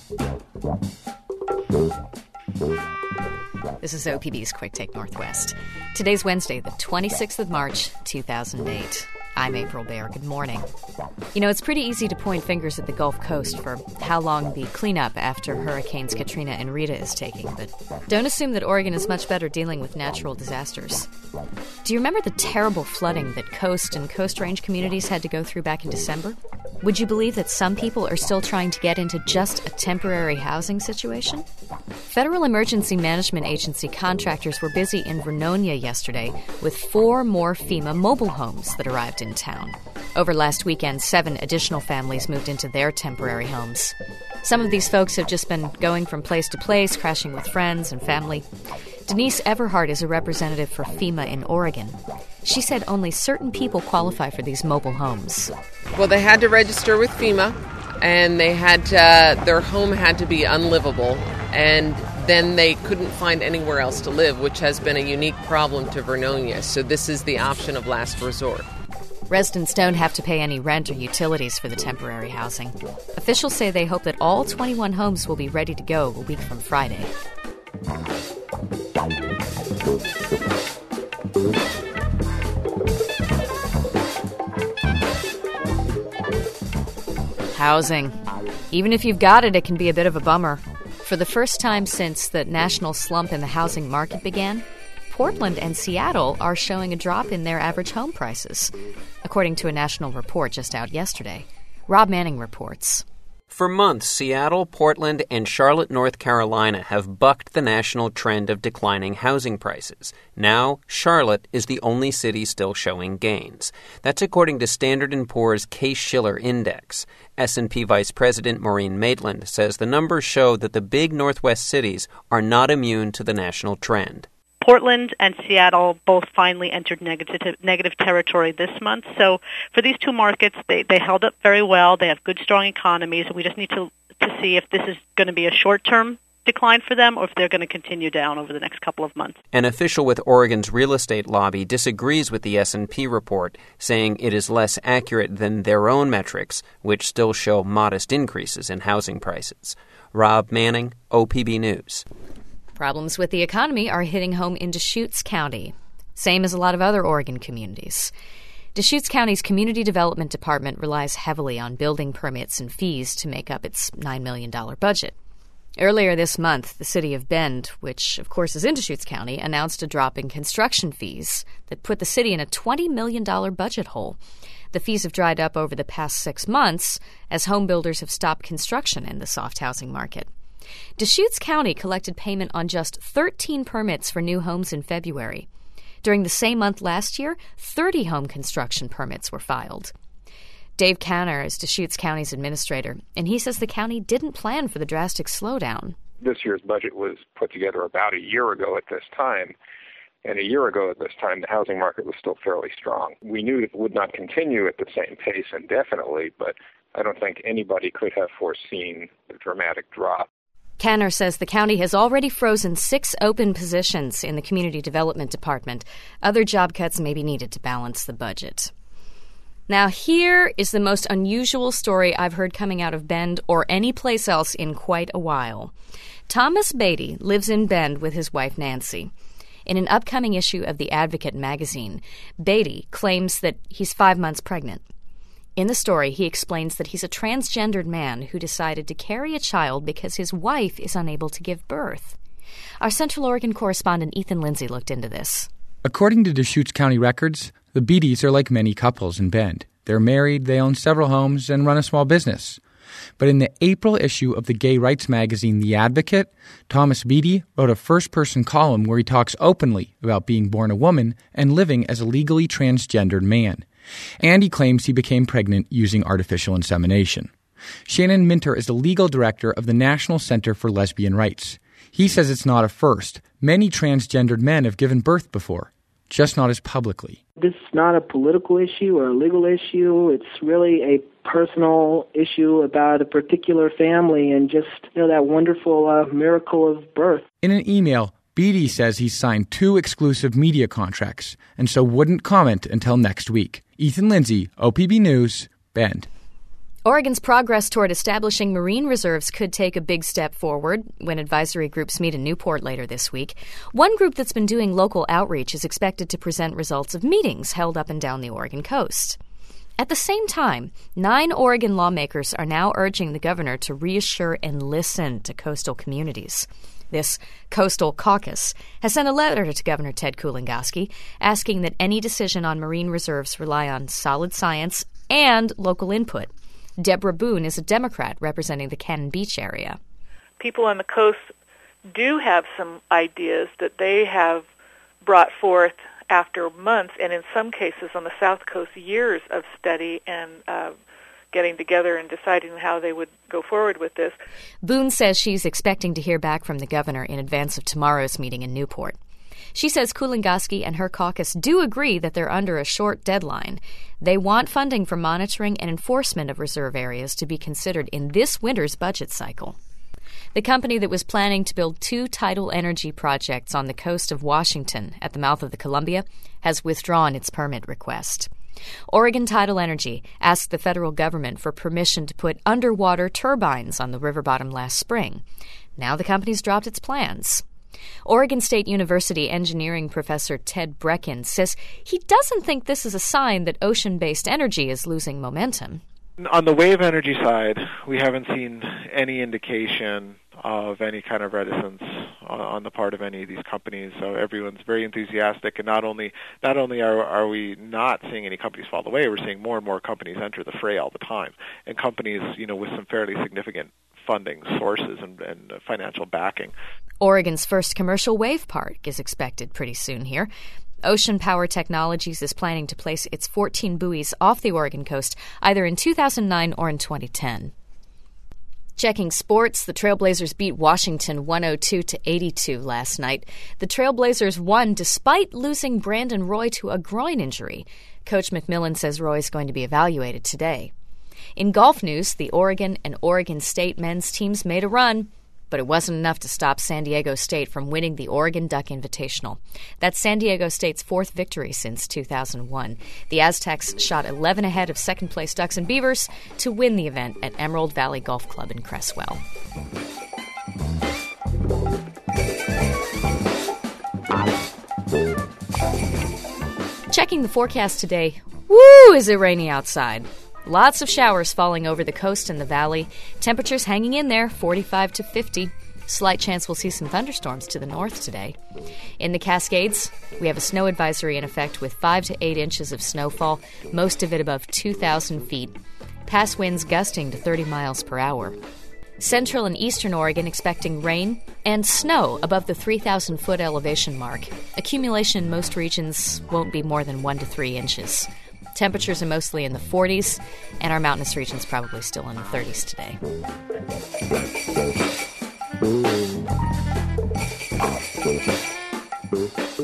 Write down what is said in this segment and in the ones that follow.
This is OPB's Quick Take Northwest. Today's Wednesday, the 26th of March, 2008. I'm April Baer. Good morning. You know, it's pretty easy to point fingers at the Gulf Coast for how long the cleanup after Hurricanes Katrina and Rita is taking, but don't assume that Oregon is much better dealing with natural disasters. Do you remember the terrible flooding that coast and coast range communities had to go through back in December? Would you believe that some people are still trying to get into just a temporary housing situation? Federal Emergency Management Agency contractors were busy in Vernonia yesterday with 4 more FEMA mobile homes that arrived in town. Over last weekend, 7 additional families moved into their temporary homes. Some of these folks have just been going from place to place, crashing with friends and family. Denise Everhart is a representative for FEMA in Oregon. She said only certain people qualify for these mobile homes. Well, they had to register with FEMA, and they had their home had to be unlivable, and then they couldn't find anywhere else to live, which has been a unique problem to Vernonia. So this is the option of last resort. Residents don't have to pay any rent or utilities for the temporary housing. Officials say they hope that all 21 homes will be ready to go a week from Friday. Housing. Even if you've got it, it can be a bit of a bummer. For the first time since the national slump in the housing market began, Portland and Seattle are showing a drop in their average home prices, according to a national report just out yesterday. Rob Manning reports. For months, Seattle, Portland, and Charlotte, North Carolina have bucked the national trend of declining housing prices. Now, Charlotte is the only city still showing gains. That's according to Standard & Poor's Case-Shiller Index. S&P Vice President Maureen Maitland says the numbers show that the big Northwest cities are not immune to the national trend. Portland and Seattle both finally entered negative territory this month. So for these two markets, they held up very well. They have good, strong economies, and we just need to see if this is going to be a short-term decline for them or if they're going to continue down over the next couple of months. An official with Oregon's real estate lobby disagrees with the S&P report, saying it is less accurate than their own metrics, which still show modest increases in housing prices. Rob Manning, OPB News. Problems with the economy are hitting home in Deschutes County, same as a lot of other Oregon communities. Deschutes County's Community Development Department relies heavily on building permits and fees to make up its $9 million budget. Earlier this month, the city of Bend, which of course is in Deschutes County, announced a drop in construction fees that put the city in a $20 million budget hole. The fees have dried up over the past 6 months as home builders have stopped construction in the soft housing market. Deschutes County collected payment on just 13 permits for new homes in February. During the same month last year, 30 home construction permits were filed. Dave Kanner is Deschutes County's administrator, and he says the county didn't plan for the drastic slowdown. This year's budget was put together about a year ago at this time, and a year ago at this time, the housing market was still fairly strong. We knew it would not continue at the same pace indefinitely, but I don't think anybody could have foreseen the dramatic drop. Kanner says the county has already frozen 6 open positions in the Community Development Department. Other job cuts may be needed to balance the budget. Now, here is the most unusual story I've heard coming out of Bend or any place else in quite a while. Thomas Beatty lives in Bend with his wife, Nancy. In an upcoming issue of The Advocate magazine, Beatty claims that he's 5 months pregnant. In the story, he explains that he's a transgendered man who decided to carry a child because his wife is unable to give birth. Our Central Oregon correspondent Ethan Lindsay looked into this. According to Deschutes County records, the Beattys are like many couples in Bend. They're married, they own several homes, and run a small business. But in the April issue of the gay rights magazine The Advocate, Thomas Beatty wrote a first-person column where he talks openly about being born a woman and living as a legally transgendered man. And he claims he became pregnant using artificial insemination. Shannon Minter is the legal director of the National Center for Lesbian Rights. He says it's not a first. Many transgendered men have given birth before, just not as publicly. This is not a political issue or a legal issue. It's really a personal issue about a particular family and just, that wonderful miracle of birth. In an email, Beatty says he's signed 2 exclusive media contracts and so wouldn't comment until next week. Ethan Lindsay, OPB News, Bend. Oregon's progress toward establishing marine reserves could take a big step forward when advisory groups meet in Newport later this week. One group that's been doing local outreach is expected to present results of meetings held up and down the Oregon coast. At the same time, 9 Oregon lawmakers are now urging the governor to reassure and listen to coastal communities. This Coastal Caucus has sent a letter to Governor Ted Kulongoski asking that any decision on marine reserves rely on solid science and local input. Deborah Boone is a Democrat representing the Cannon Beach area. People on the coast do have some ideas that they have brought forth after months, and in some cases on the South Coast, years of study and getting together and deciding how they would go forward with this. Boone says she's expecting to hear back from the governor in advance of tomorrow's meeting in Newport. She says Kulongoski and her caucus do agree that they're under a short deadline. They want funding for monitoring and enforcement of reserve areas to be considered in this winter's budget cycle. The company that was planning to build 2 tidal energy projects on the coast of Washington at the mouth of the Columbia has withdrawn its permit request. Oregon Tidal Energy asked the federal government for permission to put underwater turbines on the river bottom last spring. Now the company's dropped its plans. Oregon State University engineering professor Ted Brecken says he doesn't think this is a sign that ocean-based energy is losing momentum. On the wave energy side, we haven't seen any indication of any kind of reticence on the part of any of these companies. So everyone's very enthusiastic, and not only are we not seeing any companies fall away, we're seeing more and more companies enter the fray all the time, and companies, with some fairly significant funding sources and financial backing. Oregon's first commercial wave park is expected pretty soon here. Ocean Power Technologies is planning to place its 14 buoys off the Oregon coast either in 2009 or in 2010. Checking sports, the Trailblazers beat Washington 102-82 last night. The Trailblazers won despite losing Brandon Roy to a groin injury. Coach McMillan says Roy is going to be evaluated today. In golf news, the Oregon and Oregon State men's teams made a run, but it wasn't enough to stop San Diego State from winning the Oregon Duck Invitational. That's San Diego State's 4th victory since 2001. The Aztecs shot 11 ahead of second-place Ducks and Beavers to win the event at Emerald Valley Golf Club in Cresswell. Checking the forecast today, woo, is it rainy outside. Lots of showers falling over the coast and the valley. Temperatures hanging in there, 45 to 50. Slight chance we'll see some thunderstorms to the north today. In the Cascades, we have a snow advisory in effect with 5 to 8 inches of snowfall, most of it above 2,000 feet. Past winds gusting to 30 miles per hour. Central and eastern Oregon expecting rain and snow above the 3,000-foot elevation mark. Accumulation in most regions won't be more than 1 to 3 inches. Temperatures are mostly in the 40s, and our mountainous region's probably still in the 30s today.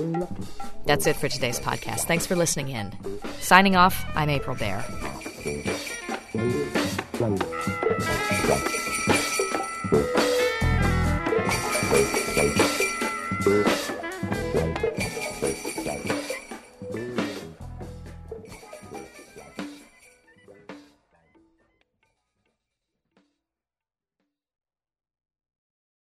That's it for today's podcast. Thanks for listening in. Signing off, I'm April Baer.